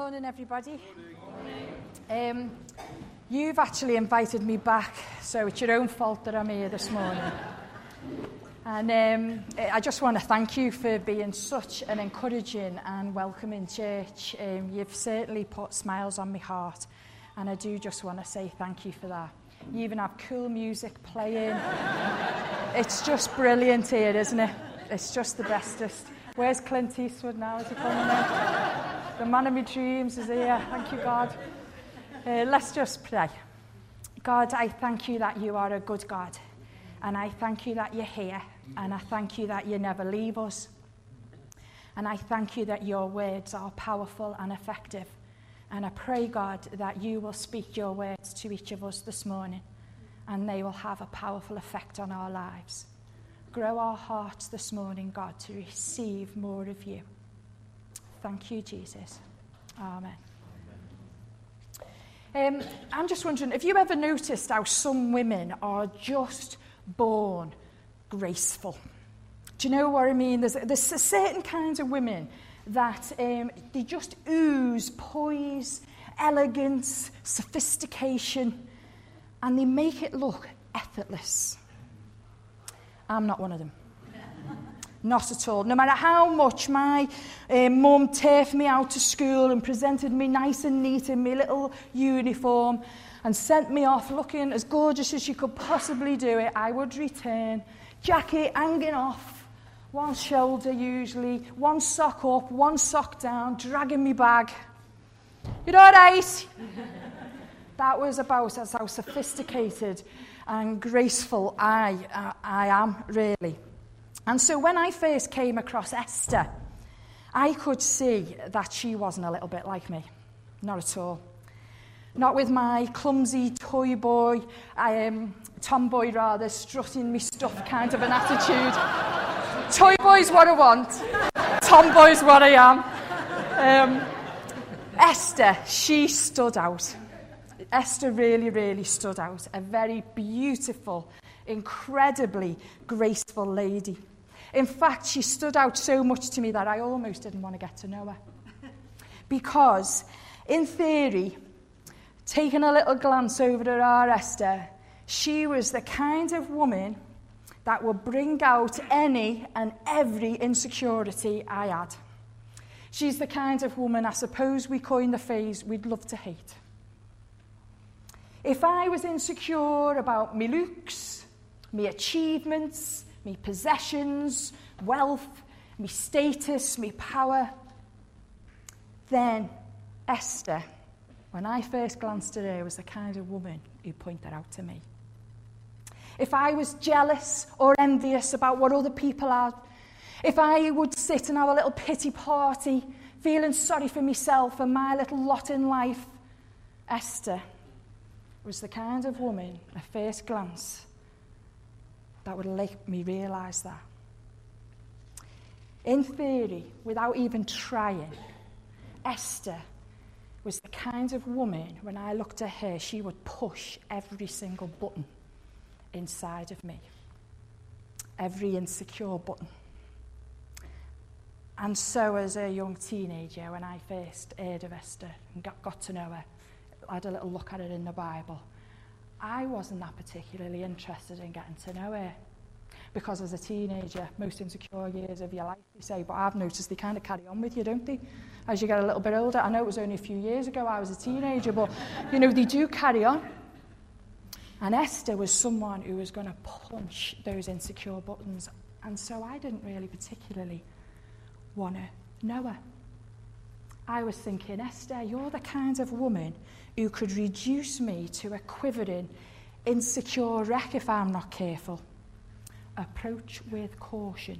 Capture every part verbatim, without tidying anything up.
Morning, everybody. Um, you've actually invited me back, so it's your own fault that I'm here this morning. And um, I just want to thank you for being such an encouraging and welcoming church. Um, you've certainly put smiles on my heart, and I do just want to say thank you for that. You even have cool music playing. It's just brilliant here, isn't it? It's just the bestest. Where's Clint Eastwood now? Is he coming in? The man of my dreams is here. Thank you, God. Uh, let's just pray. God, I thank you that you are a good God. And I thank you that you're here. And I thank you that you never leave us. And I thank you that your words are powerful and effective. And I pray, God, that you will speak your words to each of us this morning. And they will have a powerful effect on our lives. Grow our hearts this morning, God, to receive more of you. Thank you, Jesus. Amen. Um, I'm just wondering, have you ever noticed how some women are just born graceful? Do you know what I mean? There's, there's a certain kinds of women that um, they just ooze poise, elegance, sophistication, and they make it look effortless. I'm not one of them. Not at all. No matter how much my uh, mum turfed me out to school and presented me nice and neat in my little uniform and sent me off looking as gorgeous as she could possibly do it, I would return, jacket hanging off, one shoulder usually, one sock up, one sock down, dragging me bag. You all right? That was about as how sophisticated and graceful I, uh, I am, really. And so when I first came across Esther, I could see that she wasn't a little bit like me. Not at all. Not with my clumsy toy boy, um, tomboy rather, strutting me stuff kind of an attitude. Toy boy's what I want. Tomboy's what I am. Um, Esther, she stood out. Esther really, really stood out. A very beautiful, incredibly graceful lady. In fact, she stood out so much to me that I almost didn't want to get to know her. Because, in theory, taking a little glance over at our Esther, she was the kind of woman that would bring out any and every insecurity I had. She's the kind of woman, I suppose we coined the phrase, we'd love to hate. If I was insecure about me looks, me achievements, me possessions, wealth, me status, me power, then Esther, when I first glanced at her, was the kind of woman who pointed out to me. If I was jealous or envious about what other people had, if I would sit and have a little pity party, feeling sorry for myself and my little lot in life, Esther was the kind of woman, at first glance, that would make me realise that. In theory, without even trying, Esther was the kind of woman, when I looked at her, she would push every single button inside of me. Every insecure button. And so as a young teenager, when I first heard of Esther and got, got to know her, I had a little look at it in the Bible, I wasn't that particularly interested in getting to know her. Because as a teenager, most insecure years of your life, they say, but I've noticed they kind of carry on with you, don't they? As you get a little bit older. I know it was only a few years ago I was a teenager, but, you know, they do carry on. And Esther was someone who was going to punch those insecure buttons. And so I didn't really particularly want to know her. I was thinking, Esther, you're the kind of woman who could reduce me to a quivering, insecure wreck if I'm not careful. Approach with caution.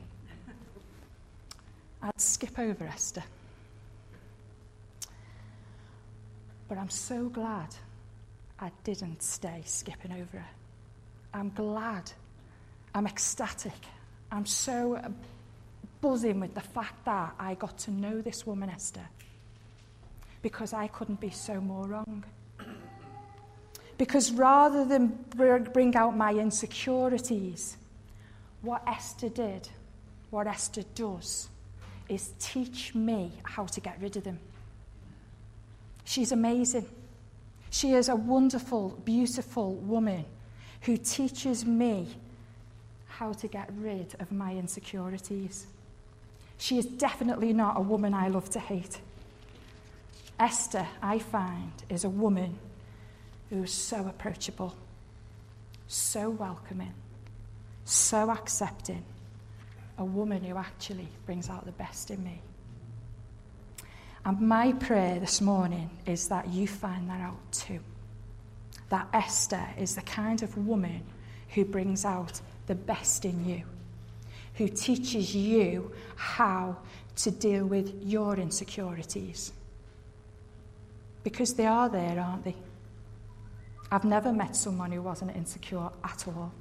I'd skip over Esther. But I'm so glad I didn't stay skipping over her. I'm glad. I'm ecstatic. I'm so buzzing with the fact that I got to know this woman, Esther. Because I couldn't be so more wrong. Because rather than bring out my insecurities, what Esther did, what Esther does, is teach me how to get rid of them. She's amazing. She is a wonderful, beautiful woman who teaches me how to get rid of my insecurities. She is definitely not a woman I love to hate. Esther, I find, is a woman who is so approachable, so welcoming, so accepting, a woman who actually brings out the best in me. And my prayer this morning is that you find that out too. That Esther is the kind of woman who brings out the best in you, who teaches you how to deal with your insecurities. Because they are there, aren't they? I've never met someone who wasn't insecure at all.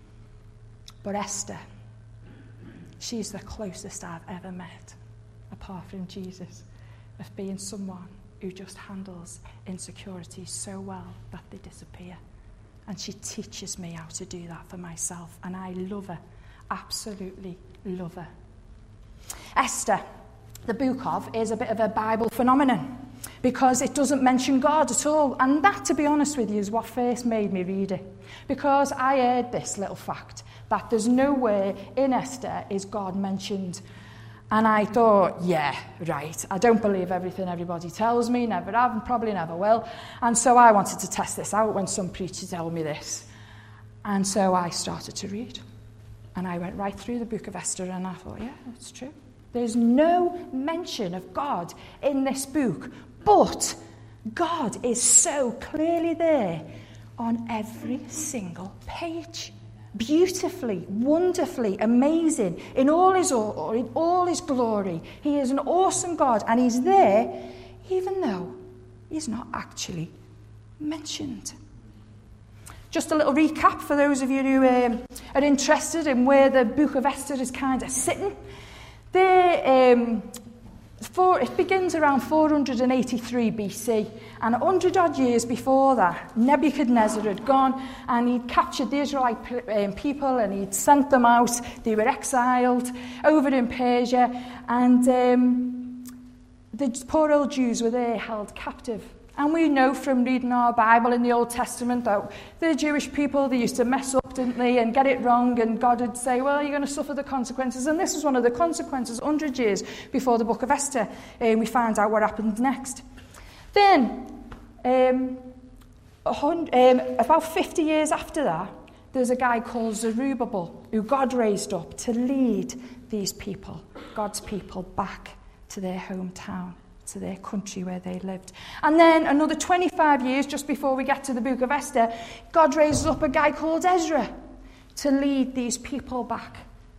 But Esther, she's the closest I've ever met, apart from Jesus, of being someone who just handles insecurities so well that they disappear. And she teaches me how to do that for myself. And I love her, absolutely love her. Esther, the book of, is a bit of a Bible phenomenon because it doesn't mention God at all. And that, to be honest with you, is what first made me read it. Because I heard this little fact, that there's nowhere in Esther is God mentioned. And I thought, yeah, right, I don't believe everything everybody tells me, never have, and probably never will. And so I wanted to test this out when some preacher told me this. And so I started to read. And I went right through the book of Esther, and I thought, yeah, that's true. There's no mention of God in this book, but God is so clearly there on every single page. Beautifully, wonderfully, amazing, in all his or in all his glory. He is an awesome God, and he's there even though he's not actually mentioned. Just a little recap for those of you who um, are interested in where the book of Esther is kind of sitting. There, um, for, it begins around four hundred eighty-three B C, and a hundred odd years before that, Nebuchadnezzar had gone and he'd captured the Israelite um, people and he'd sent them out. They were exiled over in Persia, and um, the poor old Jews were there held captive. And we know from reading our Bible in the Old Testament that the Jewish people, they used to mess up, didn't they, and get it wrong, and God would say, well, you're going to suffer the consequences. And this was one of the consequences, one hundred years before the book of Esther. And we find out what happened next. Then, um, um, about fifty years after that, there's a guy called Zerubbabel, who God raised up to lead these people, God's people, back to their hometown, to their country where they lived. And then another twenty-five years, just before we get to the book of Esther, God raises up a guy called Ezra to lead these people back,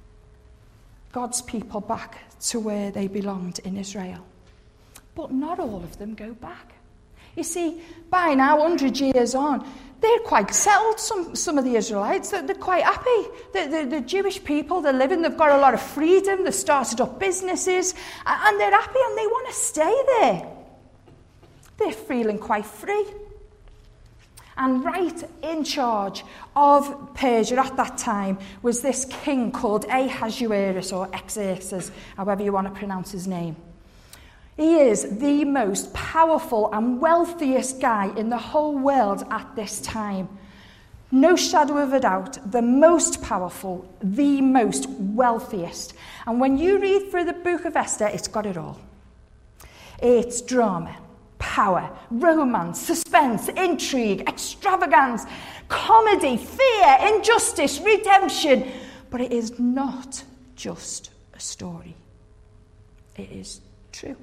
God's people back to where they belonged in Israel. But not all of them go back. You see, by now, one hundred years on, they're quite settled, some, some of the Israelites. They're, they're quite happy. The, the, the Jewish people, they're living, they've got a lot of freedom, they've started up businesses, and they're happy and they want to stay there. They're feeling quite free. And right in charge of Persia at that time was this king called Ahasuerus, or Xerxes, however you want to pronounce his name. He is the most powerful and wealthiest guy in the whole world at this time. No shadow of a doubt, the most powerful, the most wealthiest. And when you read through the book of Esther, it's got it all. It's drama, power, romance, suspense, intrigue, extravagance, comedy, fear, injustice, redemption. But it is not just a story. It is true.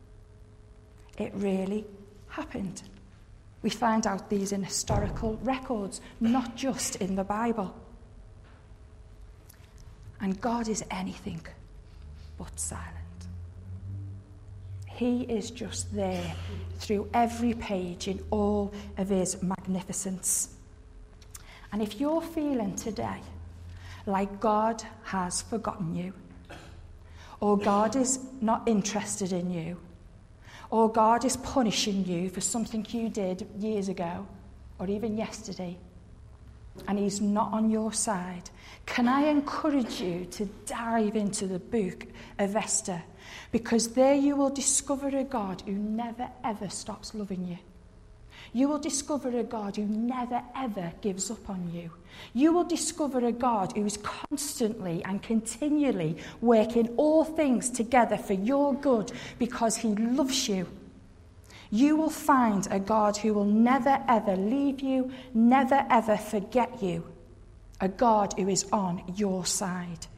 It really happened. We find out these in historical records, not just in the Bible. And God is anything but silent. He is just there through every page in all of his magnificence. And if you're feeling today like God has forgotten you, or God is not interested in you, or God is punishing you for something you did years ago, or even yesterday, and he's not on your side, can I encourage you to dive into the book of Esther? Because there you will discover a God who never ever stops loving you. You will discover a God who never ever gives up on you. You will discover a God who is constantly and continually working all things together for your good because he loves you. You will find a God who will never ever leave you, never ever forget you. A God who is on your side.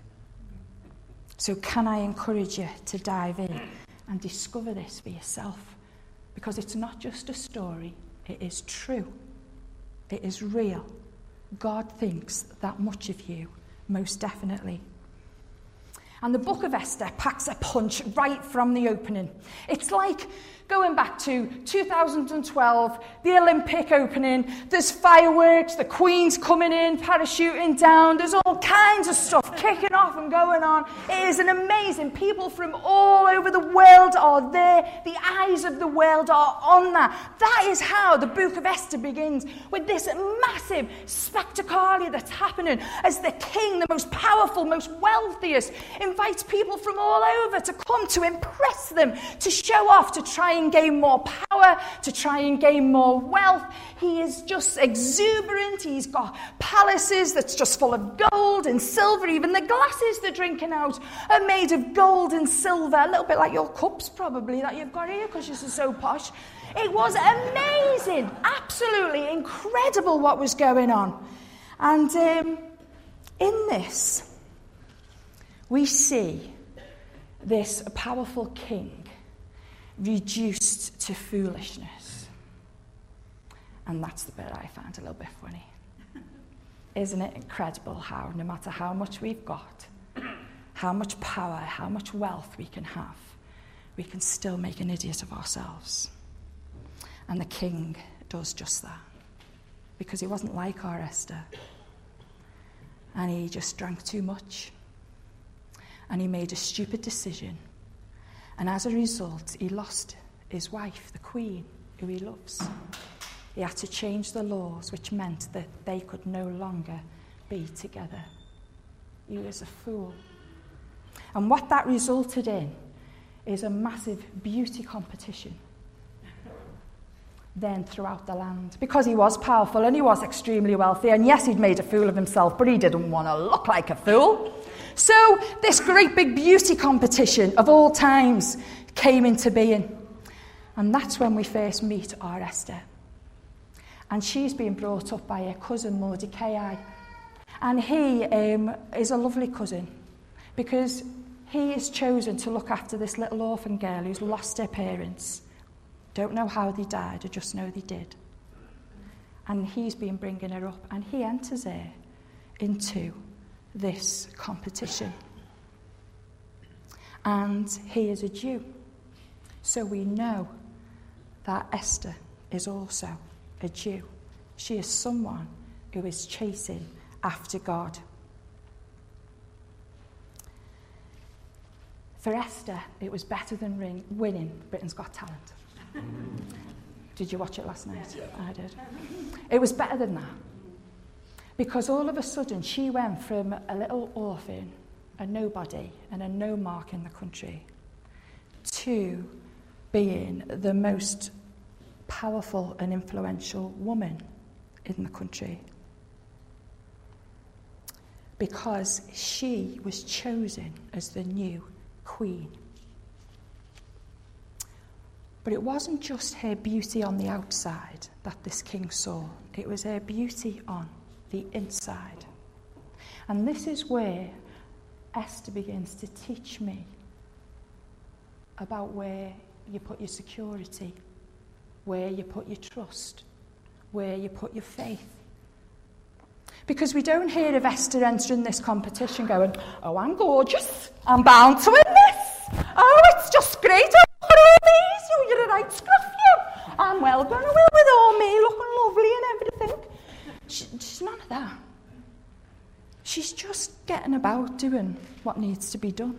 So can I encourage you to dive in and discover this for yourself? Because it's not just a story, it is true. It is real. God thinks that much of you, most definitely. And the book of Esther packs a punch right from the opening. It's like going back to two thousand twelve, the Olympic opening. There's fireworks, the Queen's coming in, parachuting down. There's all kinds of stuff kicking off and going on. It is an amazing. People from all over the world are there. The eyes of the world are on that. That is how the book of Esther begins, with this massive spectacle that's happening as the king, the most powerful, most wealthiest, invites people from all over to come to impress them, to show off, to try and gain more power, to try and gain more wealth. He is just exuberant. He's got palaces that's just full of gold and silver. Even the glasses they're drinking out are made of gold and silver, a little bit like your cups probably that you've got here because you're so posh. It was amazing, absolutely incredible what was going on. And um, in this, we see this powerful king reduced to foolishness. And that's the bit I found a little bit funny. Isn't it incredible how no matter how much we've got, how much power, how much wealth we can have, we can still make an idiot of ourselves. And the king does just that. Because he wasn't like our Esther. And he just drank too much. And he made a stupid decision. And as a result, he lost his wife, the queen, who he loves. He had to change the laws, which meant that they could no longer be together. He was a fool. And what that resulted in is a massive beauty competition then throughout the land. Because he was powerful and he was extremely wealthy, and yes, he'd made a fool of himself, but he didn't want to look like a fool. So this great big beauty competition of all times came into being. And that's when we first meet our Esther. And she's being brought up by her cousin Mordecai. And he um, is a lovely cousin because he is chosen to look after this little orphan girl who's lost her parents. Don't know how they died, I just know they did. And he's been bringing her up, and he enters her into this competition. And he is a Jew. So we know that Esther is also a Jew. She is someone who is chasing after God. For Esther, it was better than ring, winning Britain's Got Talent. Did you watch it last night? Yeah. I did. It was better than that. Because all of a sudden she went from a little orphan, a nobody, and a no mark in the country, to being the most powerful and influential woman in the country. Because she was chosen as the new queen. But it wasn't just her beauty on the outside that this king saw. It was her beauty on the inside. And this is where Esther begins to teach me about where you put your security, where you put your trust, where you put your faith. Because we don't hear of Esther entering this competition going, oh, I'm gorgeous, I'm bound to win this. Oh, it's just great, oh, look at all these, you, you're a right scruff, you. I'm well done, I will with all me, looking lovely and everything. She, she's none of that. She's just getting about doing what needs to be done.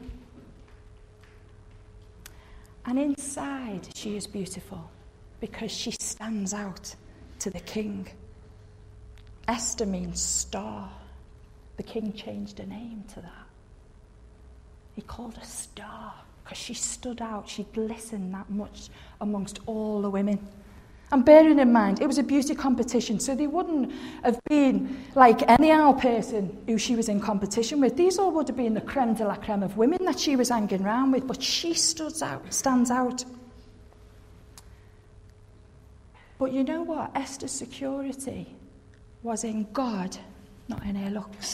And inside, she is beautiful because she stands out to the king. Esther means star. The king changed her name to that. He called her star because she stood out. She glistened that much amongst all the women. And bearing in mind, it was a beauty competition, so they wouldn't have been like any old person who she was in competition with. These all would have been the creme de la creme of women that she was hanging around with, but she stood out, stands out. But you know what? Esther's security was in God, not in her looks.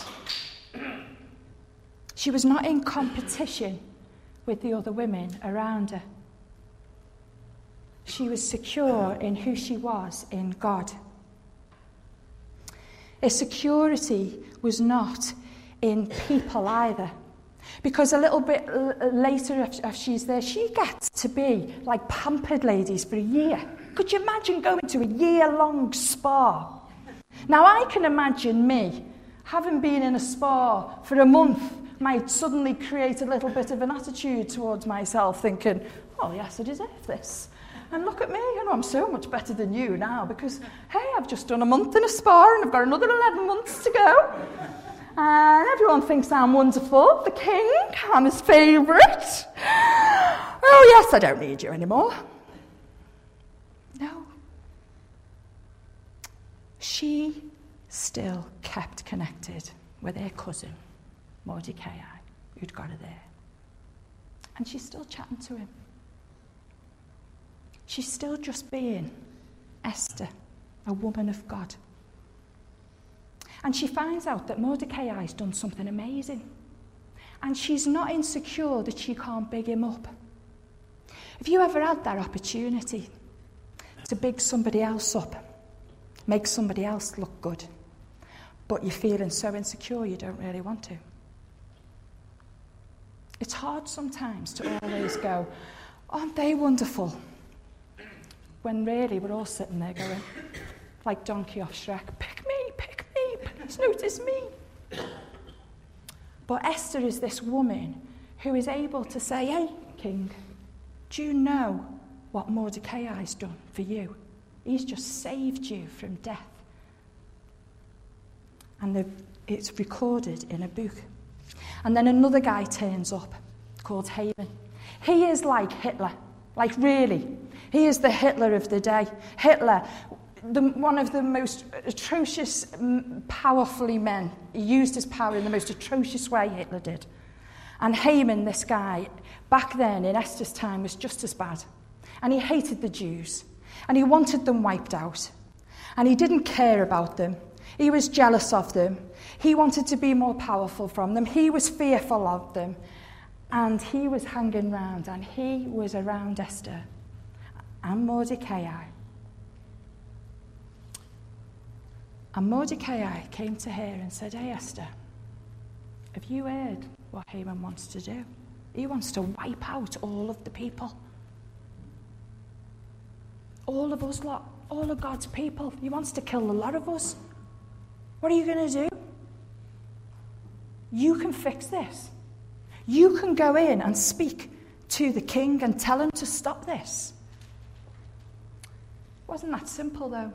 She was not in competition with the other women around her. She was secure in who she was in God. Her security was not in people either. Because a little bit l- later, if, if she's there, she gets to be like pampered ladies for a year. Could you imagine going to a year-long spa? Now, I can imagine me, having been in a spa for a month, might suddenly create a little bit of an attitude towards myself, thinking, oh, yes, I deserve this. And look at me, you know, I'm so much better than you now because, hey, I've just done a month in a spa and I've got another eleven months to go. And everyone thinks I'm wonderful. The king, I'm his favourite. Oh, yes, I don't need you anymore. No. She still kept connected with her cousin, Mordecai, who'd got her there. And she's still chatting to him. She's still just being Esther, a woman of God. And she finds out that Mordecai's done something amazing. And she's not insecure that she can't big him up. Have you ever had that opportunity to big somebody else up, make somebody else look good, but you're feeling so insecure you don't really want to? It's hard sometimes to always go, aren't they wonderful? When really we're all sitting there going, like Donkey off Shrek, pick me, pick me, please notice me. But Esther is this woman who is able to say, hey, king, do you know what Mordecai's done for you? He's just saved you from death. And the, it's recorded in a book. And then another guy turns up called Haman. He is like Hitler, like really. He is the Hitler of the day. Hitler, the, one of the most atrocious, powerfully men. He used his power in the most atrocious way, Hitler did. And Haman, this guy, back then in Esther's time, was just as bad. And he hated the Jews. And he wanted them wiped out. And he didn't care about them. He was jealous of them. He wanted to be more powerful from them. He was fearful of them. And he was hanging round, and he was around Esther and Mordecai. And Mordecai came to her and said, hey, Esther, have you heard what Haman wants to do? He wants to wipe out all of the people. All of us lot, all of God's people. He wants to kill a lot of us. What are you going to do? You can fix this. You can go in and speak to the king and tell him to stop this. It wasn't that simple, though.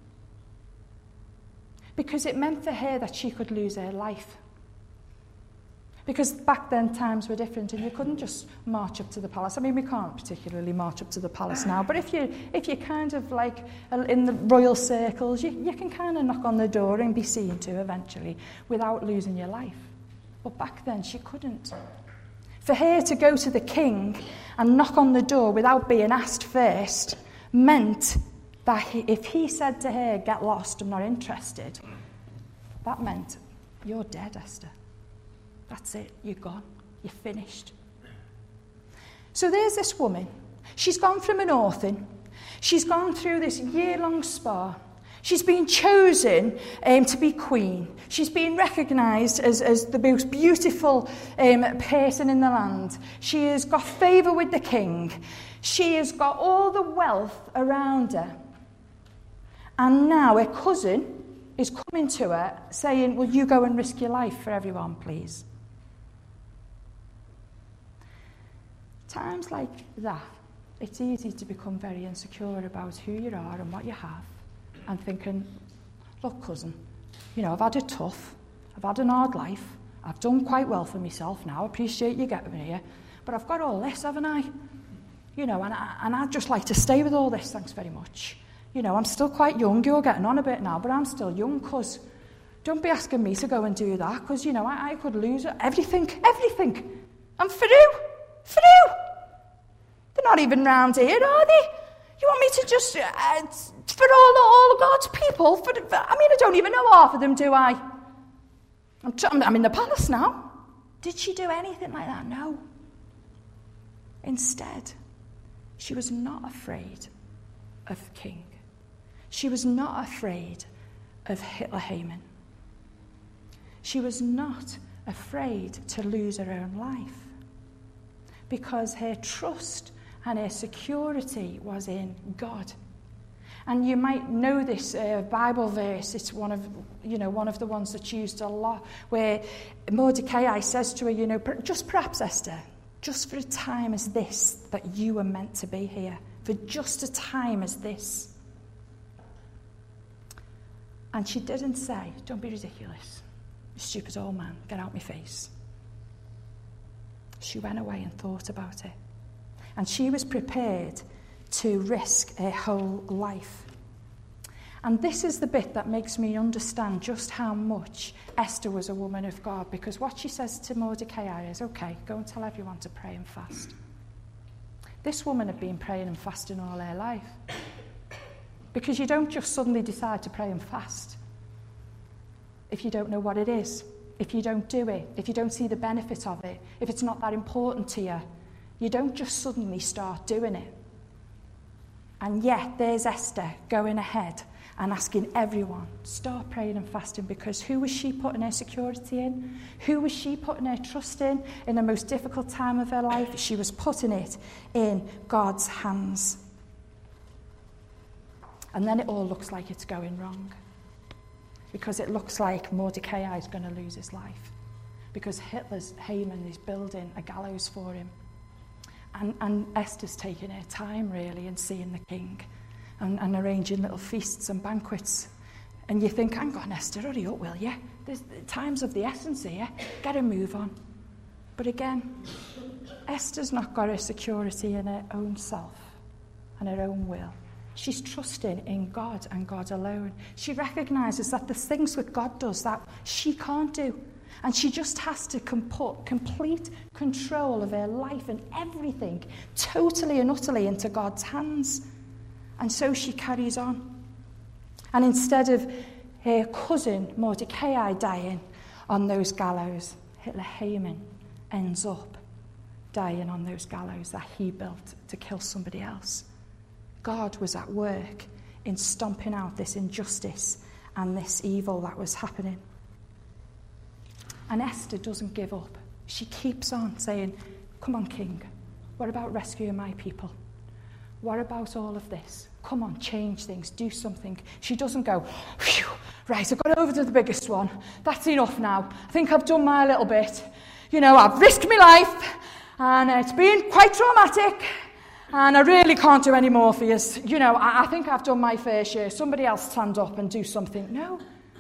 Because it meant for her that she could lose her life. Because back then times were different and you couldn't just march up to the palace. I mean, we can't particularly march up to the palace now, but if, you, if you're kind of like in the royal circles, you, you can kind of knock on the door and be seen to eventually without losing your life. But back then she couldn't. For her to go to the king and knock on the door without being asked first meant that he, if he said to her, get lost, I'm not interested, that meant you're dead, Esther. That's it, you're gone, you're finished. So there's this woman. She's gone from an orphan. She's gone through this year-long spa. She's been chosen um, to be queen. She's been recognised as, as the most beautiful um, person in the land. She has got favour with the king. She has got all the wealth around her. And now her cousin is coming to her saying, will you go and risk your life for everyone, please? Times like that, it's easy to become very insecure about who you are and what you have. And thinking, look, cousin, You know, I've had it tough. I've had an hard life. I've done quite well for myself now. I appreciate you getting me here. But I've got all this, haven't I? You know, and, I, and I'd just like to stay with all this, thanks very much. You know, I'm still quite young. You're getting on a bit now, but I'm still young, because don't be asking me to go and do that, because, you know, I, I could lose everything, everything. I'm through, through. They're not even round here, are they? You want me to just, uh, for all, all of God's people? For, for, I mean, I don't even know half of them, do I? I'm, t- I'm in the palace now. Did she do anything like that? No. Instead, she was not afraid of the king. She was not afraid of Hitler Haman. She was not afraid to lose her own life, because her trust and her security was in God. And you might know this uh, Bible verse. It's one of, you know, one of the ones that's used a lot, where Mordecai says to her, you know, just perhaps, Esther, just for a time as this, that you were meant to be here, for just a time as this. And she didn't say, don't be ridiculous, you stupid old man, get out my face. She went away and thought about it. And she was prepared to risk her whole life. And this is the bit that makes me understand just how much Esther was a woman of God, because what she says to Mordecai is, okay, go and tell everyone to pray and fast. This woman had been praying and fasting all her life. Because you don't just suddenly decide to pray and fast if you don't know what it is, if you don't do it, if you don't see the benefit of it, if it's not that important to you. You don't just suddenly start doing it. And yet there's Esther going ahead and asking everyone, start praying and fasting, because who was she putting her security in? Who was she putting her trust in in the most difficult time of her life? She was putting it in God's hands. And then it all looks like it's going wrong, because it looks like Mordecai is going to lose his life, because Hitler's Haman is building a gallows for him. And, and Esther's taking her time, really, and seeing the king and, and arranging little feasts and banquets. And you think, hang on, Esther, hurry up, will you? There's time's of the essence here. Get a move on. But again, Esther's not got her security in her own self and her own will. She's trusting in God and God alone. She recognises that there's things that God does that she can't do. And she just has to put complete control of her life and everything totally and utterly into God's hands. And so she carries on. And instead of her cousin Mordecai dying on those gallows, Hitler Haman ends up dying on those gallows that he built to kill somebody else. God was at work in stomping out this injustice and this evil that was happening. And Esther doesn't give up. She keeps on saying, come on, king, what about rescuing my people? What about all of this? Come on, change things, do something. She doesn't go, phew, right, I've got over to the biggest one. That's enough now. I think I've done my little bit. You know, I've risked my life, and it's been quite traumatic, and I really can't do any more for you. You know, I, I think I've done my fair share. Somebody else stand up and do something. No.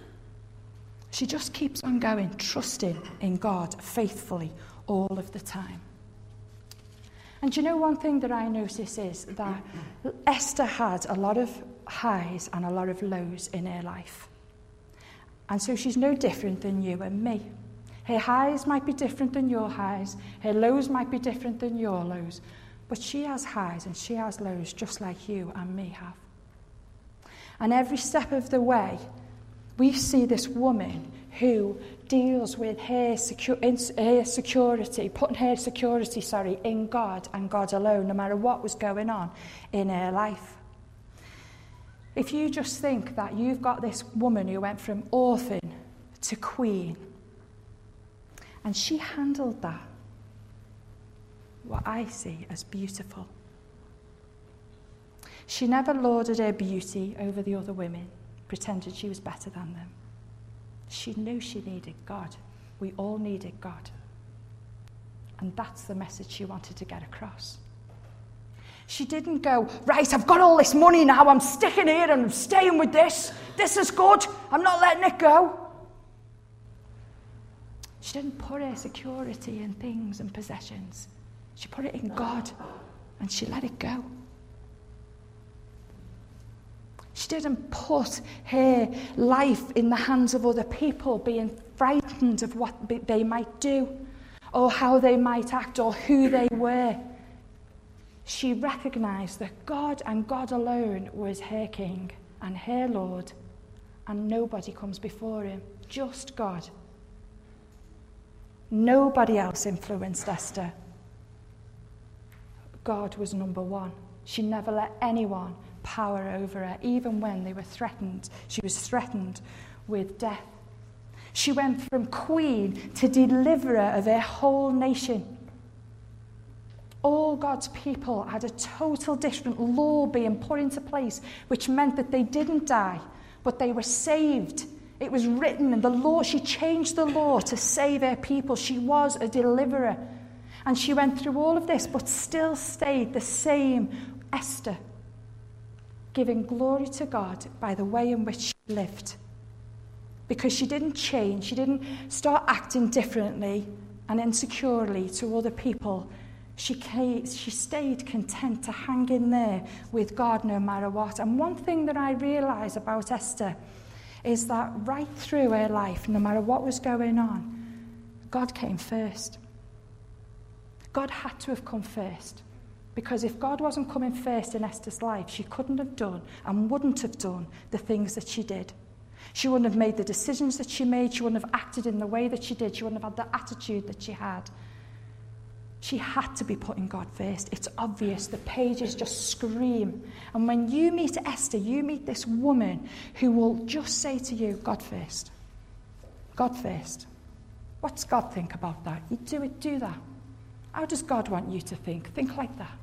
She just keeps on going, trusting in God faithfully all of the time. And you know, one thing that I notice is that Esther had a lot of highs and a lot of lows in her life. And so she's no different than you and me. Her highs might be different than your highs. Her lows might be different than your lows. But she has highs and she has lows just like you and me have. And every step of the way, we see this woman who deals with her, secu- her security, putting her security, sorry, in God and God alone, no matter what was going on in her life. If you just think that you've got this woman who went from orphan to queen, and she handled that, what I see as beautiful. She never lauded her beauty over the other women, pretended she was better than them. She knew she needed God. We all needed God. And that's the message she wanted to get across. She didn't go, right, I've got all this money now, I'm sticking here and I'm staying with this. This is good, I'm not letting it go. She didn't put her security in things and possessions. She put it in God, and she let it go. She didn't put her life in the hands of other people, being frightened of what they might do, or how they might act, or who they were. She recognized that God and God alone was her King and her Lord, and nobody comes before him, just God. Nobody else influenced Esther. God was number one. She never let anyone power over her, even when they were threatened. She was threatened with death. She went from queen to deliverer of her whole nation. All God's people had a total different law being put into place, which meant that they didn't die, but they were saved. It was written in the law. She changed the law to save her people. She was a deliverer. And she went through all of this, but still stayed the same Esther, giving glory to God by the way in which she lived. Because she didn't change. She didn't start acting differently and insecurely to other people. She, came, she stayed content to hang in there with God no matter what. And one thing that I realise about Esther is that right through her life, no matter what was going on, God came first. God had to have come first. Because if God wasn't coming first in Esther's life, she couldn't have done and wouldn't have done the things that she did. She wouldn't have made the decisions that she made. She wouldn't have acted in the way that she did. She wouldn't have had the attitude that she had. She had to be putting God first. It's obvious. The pages just scream. And when you meet Esther, you meet this woman who will just say to you, God first. God first. What does God think about that? You do it, do that. How does God want you to think? Think like that.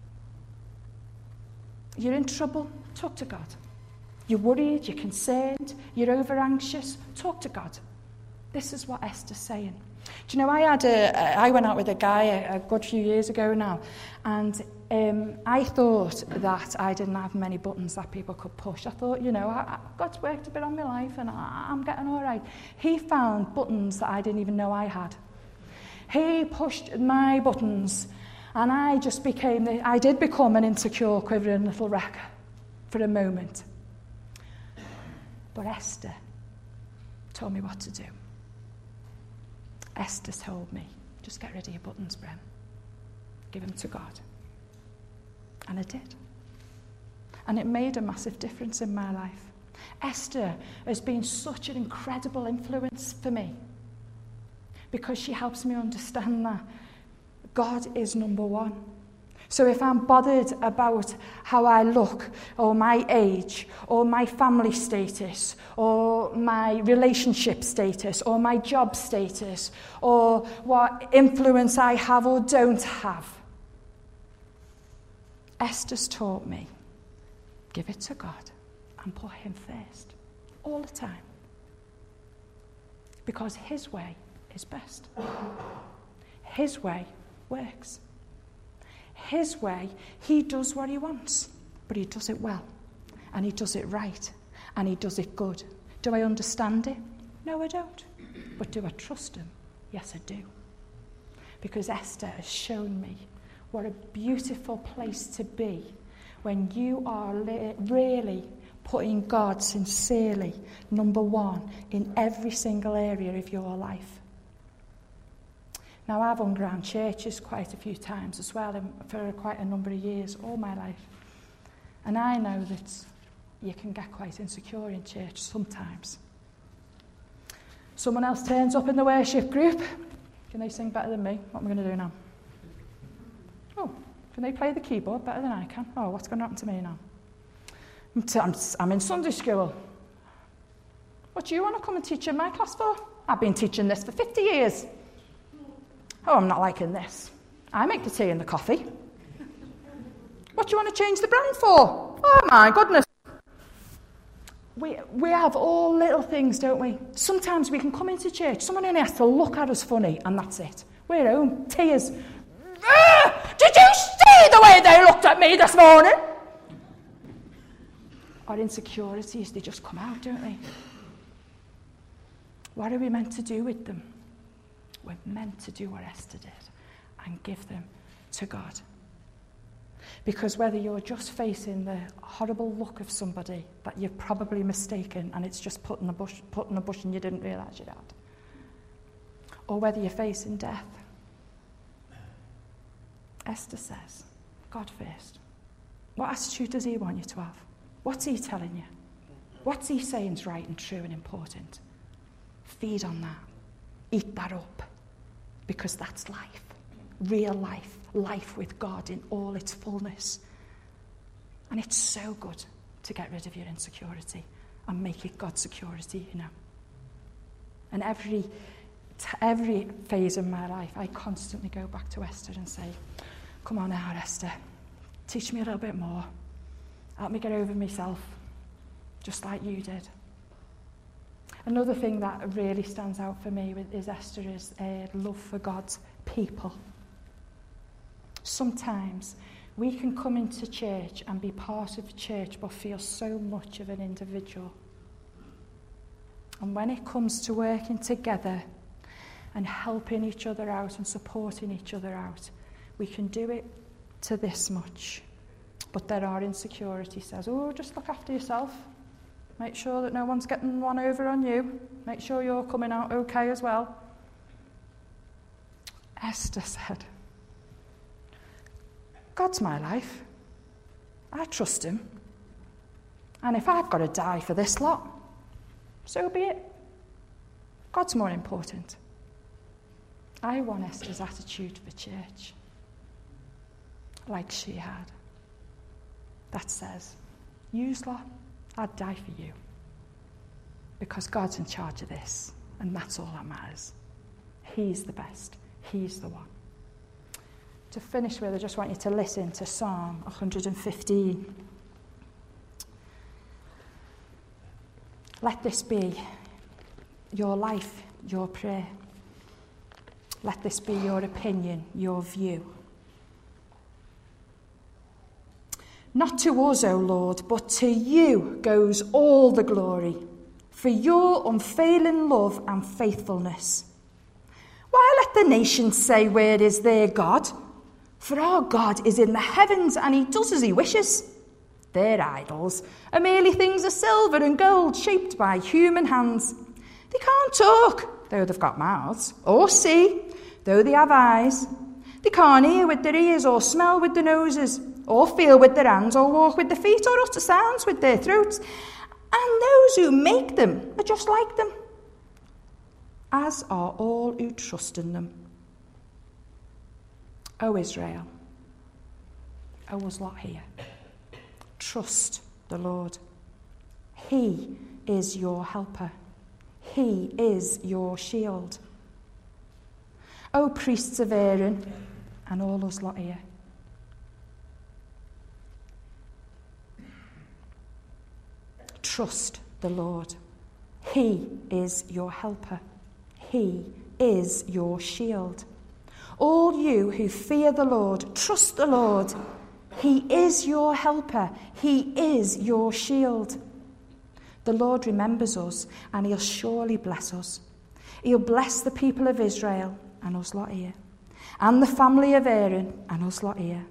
You're in trouble? Talk to God. You're worried, you're concerned, you're over anxious? Talk to God. This is what Esther's saying. Do you know, I had a, I went out with a guy a, a good few years ago now, and um, I thought that I didn't have many buttons that people could push. I thought, you know, I, I, God's worked a bit on my life and I, I'm getting all right. He found buttons that I didn't even know I had. He pushed my buttons, and I just became, the, I did become an insecure, quivering little wreck for a moment. But Esther told me what to do. Esther told me, just get rid of your buttons, Bren. Give them to God. And I did. And it made a massive difference in my life. Esther has been such an incredible influence for me because she helps me understand that God is number one. So if I'm bothered about how I look, or my age, or my family status, or my relationship status, or my job status, or what influence I have or don't have, Esther's taught me, give it to God and put him first, all the time. Because his way is best. His way works. His way, he does what he wants, but he does it well, and he does it right, and he does it good. Do I understand it? No, I don't. But do I trust him? Yes, I do. Because Esther has shown me what a beautiful place to be when you are li- really putting God sincerely number one in every single area of your life. Now, I've hung around churches quite a few times as well, and for quite a number of years, all my life. And I know that you can get quite insecure in church sometimes. Someone else turns up in the worship group. Can they sing better than me? What am I going to do now? Oh, can they play the keyboard better than I can? Oh, what's going to happen to me now? I'm, t- I'm, I'm in Sunday school. What do you want to come and teach in my class for? I've been teaching this for fifty years. Oh, I'm not liking this. I make the tea and the coffee. What do you want to change the brand for? Oh, my goodness. We we have all little things, don't we? Sometimes we can come into church, someone only has to look at us funny, and that's it. We're home, tears. Ah, did you see the way they looked at me this morning. Our insecurities, they just come out, don't they? What are we meant to do with them? We're meant to do what Esther did and give them to God. Because whether you're just facing the horrible look of somebody that you've probably mistaken and it's just put in a bush, put in a bush and you didn't realise you'd had, or whether you're facing death, Esther says, God first. What attitude does he want you to have? What's he telling you? What's he saying is right and true and important? Feed on that. Eat that up. Because that's life. Real life. Life with God in all its fullness. And it's so good to get rid of your insecurity and make it God's security, you know. And every, every phase of my life, I constantly go back to Esther and say, come on now, Esther. Teach me a little bit more. Help me get over myself, just like you did. Another thing that really stands out for me with, is Esther is a love for God's people. Sometimes we can come into church and be part of church but feel so much of an individual. And when it comes to working together and helping each other out and supporting each other out, we can do it to this much. But there are insecurity says, oh, just look after yourself. Make sure that no one's getting one over on you. Make sure you're coming out okay as well. Esther said, God's my life. I trust him. And if I've got to die for this lot, so be it. God's more important. I want Esther's attitude for church, like she had. That says, yous lot, I'd die for you. Because God's in charge of this, and that's all that matters. He's the best. He's the one. To finish with, I just want you to listen to Psalm one hundred fifteen. Let this be your life, your prayer. Let this be your opinion, your view. Not to us, O Lord, but to you goes all the glory, for your unfailing love and faithfulness. Why let the nations say, where is their God? For our God is in the heavens, and he does as he wishes. Their idols are merely things of silver and gold shaped by human hands. They can't talk, though they've got mouths, or see, though they have eyes. They can't hear with their ears, or smell with their noses, or feel with their hands, or walk with their feet, or utter sounds with their throats. And those who make them are just like them, as are all who trust in them. O Israel, O us lot here, trust the Lord. He is your helper. He is your shield. O priests of Aaron, and all us lot here, trust the Lord. He is your helper. He is your shield. All you who fear the Lord, trust the Lord. He is your helper. He is your shield. The Lord remembers us, and he'll surely bless us. He'll bless the people of Israel, and us lot here, and the family of Aaron, and us lot here.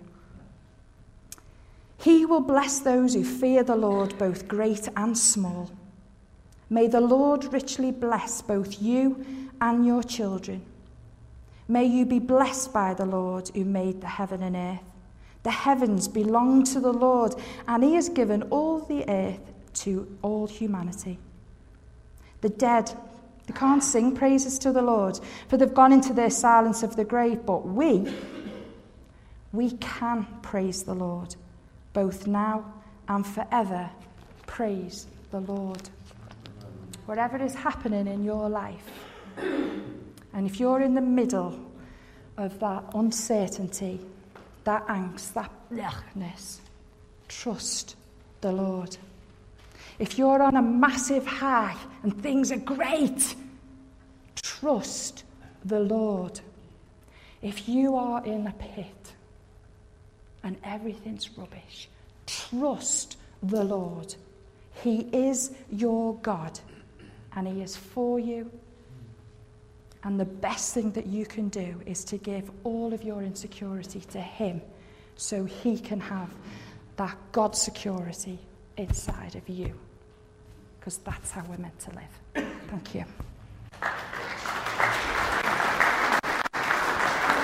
He will bless those who fear the Lord, both great and small. May the Lord richly bless both you and your children. May you be blessed by the Lord who made the heaven and earth. The heavens belong to the Lord, and he has given all the earth to all humanity. The dead, they can't sing praises to the Lord, for they've gone into their silence of the grave, but we, we can praise the Lord, both now and forever. Praise the Lord. Whatever is happening in your life, and if you're in the middle of that uncertainty, that angst, that bleakness, trust the Lord. If you're on a massive high and things are great, trust the Lord. If you are in a pit, and everything's rubbish. Trust the Lord. He is your God, and he is for you. And the best thing that you can do is to give all of your insecurity to him, so he can have that God security inside of you. Because that's how we're meant to live. Thank you.